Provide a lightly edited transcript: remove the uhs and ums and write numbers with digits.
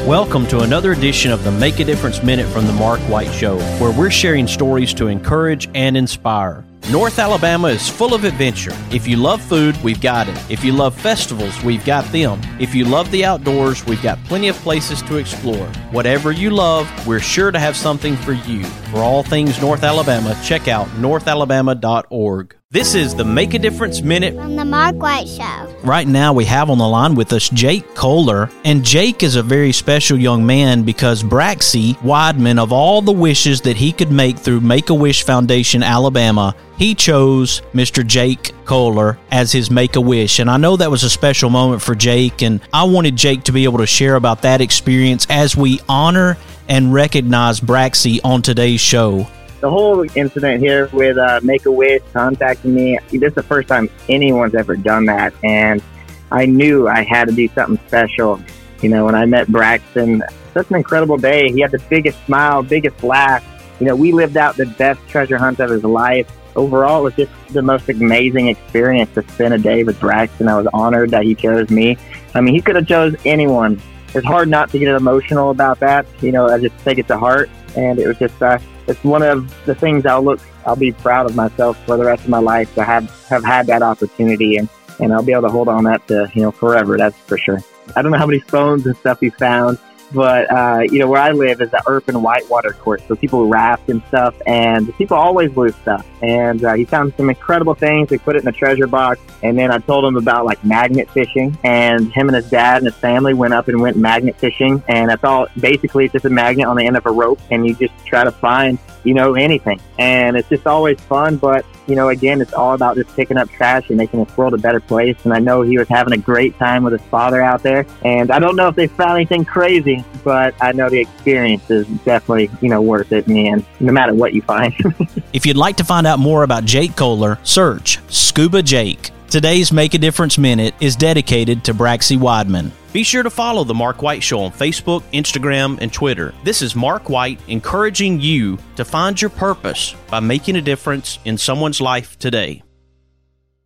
Welcome to another edition of the Make a Difference Minute from the Mark White Show, where we're sharing stories to encourage and inspire. North Alabama is full of adventure. If you love food, we've got it. If you love festivals, we've got them. If you love the outdoors, we've got plenty of places to explore. Whatever you love, we're sure to have something for you. For all things North Alabama, check out northalabama.org. This is the Make a Difference Minute from the Mark White Show. Right now we have on the line with us Jake Kohler, and Jake is a very special young man because Braxy Weidman, of all the wishes that he could make through Make-A-Wish Foundation Alabama, he chose Mr. Jake Kohler as his Make-A-Wish, and I know that was a special moment for Jake, and I wanted Jake to be able to share about that experience as we honor and recognize Braxy on today's show. The whole incident here with Make-A-Wish contacting me, this is the first time anyone's ever done that, and I knew I had to do something special. You know, when I met Braxton, such an incredible day. He had the biggest smile, biggest laugh. You know, we lived out the best treasure hunt of his life. Overall, it was just the most amazing experience to spend a day with Braxton. I was honored that he chose me. I mean, he could have chose anyone. It's hard not to get emotional about that. You know, I just take it to heart, and it was just it's one of the things I'll be proud of myself for the rest of my life to have had that opportunity, and I'll be able to hold on that to, you know, forever. That's for sure. I don't know how many phones and stuff he found, but, you know, where I live is the Urban Whitewater course. So people raft and stuff, and people always lose stuff. And he found some incredible things. We put it in a treasure box. And then I told him about, like, magnet fishing. And him and his dad and his family went magnet fishing. And that's all. Basically, it's just a magnet on the end of a rope. And you just try to find, you know, anything. And it's just always fun. But, you know, again, it's all about just picking up trash and making this world a better place. And I know he was having a great time with his father out there. And I don't know if they found anything crazy, but I know the experience is definitely, you know, worth it in the end, no matter what you find. If you'd like to find out more about Jake Kohler, search Scuba Jake. Today's Make a Difference Minute is dedicated to Braxy Weidman. Be sure to follow The Mark White Show on Facebook, Instagram, and Twitter. This is Mark White encouraging you to find your purpose by making a difference in someone's life today.